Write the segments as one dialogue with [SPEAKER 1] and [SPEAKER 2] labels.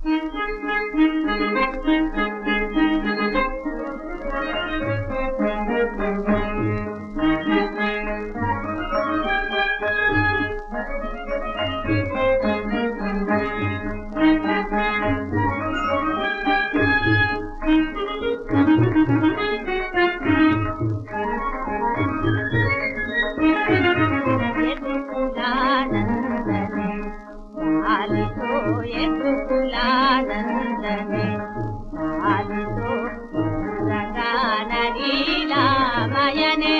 [SPEAKER 1] ಯದುಕುಲಾನಂದನೆ ಆಲಿಸೋ ರಗಾನ ಲೀಲಾಮಯನೆ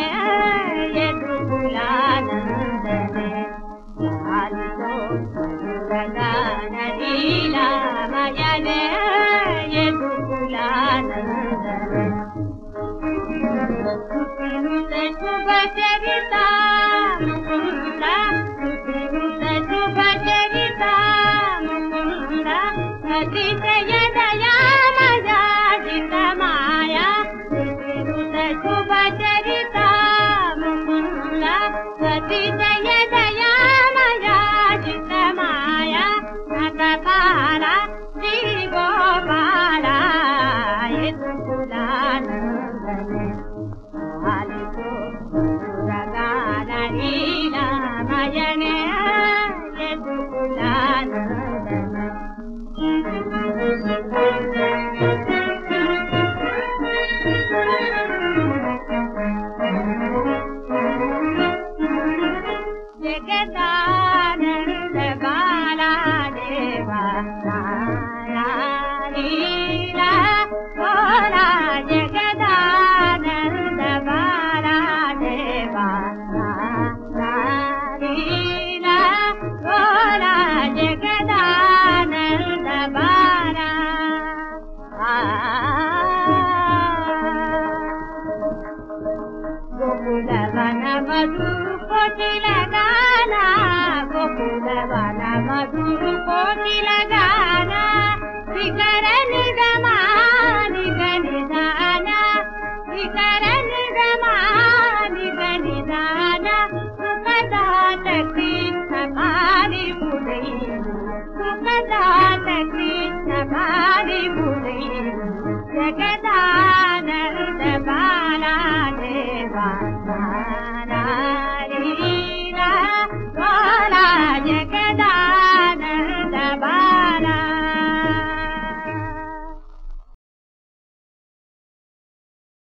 [SPEAKER 1] ಯದುಕುಲಾನಂದನೆ ಆಲಿಸೋ ರಗಾನ ಲೀಲಾಮಯನೆ ಯದುಕುಲಾನಂದನೆ ಶುಭ ಚರಿತಾ ಮುಕುಂದ ಶುಭ ಚರಿತಾ ಮುಕುಂದ ಅತಿಶಯ ದಯಾಮಯಾಜಿತ ಮಾಯಾ ಶುಭ ಚರಿತಾ ಮುಕುಂದ ಅತಿಶಯ ದಯಾಮಯಾಜಿತ ಮಾಯಾ ನತಪಾಲ ಶ್ರೀ ಗೋಪಾಲ ಯದುಕುಲಾನಂದನೆ ಆಲಿಸೋ ರಗಾನ ಲೀಲಾಮಯನೆ ಯದುಕುಲಾನಂದನೆ ಜಗದಾನಂದ ಬಾಲಾ ದೇವಾ ಲೀಲಾ ಗೋರಾ ಜಗದಾನಂದ ಬಾಲಾ ದೇವಾ ಲೀಲಾ ಗೋರಾ ಜಗದಾನಂದ ಬಾಲಾ ಗೋಕುಲವನ ಮಧು ಕೋಟಿಲ ಗಾನ ಗೋಕುಲವನ ಮಧು ಕೋಟಿಲ ಗಾನ ಶಿಖರ ನಿಗಮ ನಿಗನಿದಾನ ಶಿಖರ ನಿಗಮ ನಿಗನಿದಾನ ಸುಖದಾತ ಕೃಷ್ಣ ಭಾರಿ ಬುಡೈ ಸುಖದಾತ ಕೃಷ್ಣ ಭಾರಿ ಬುಡೈ ಜಗದಾನಂದ ಬಾಲಾ ದೇವಾ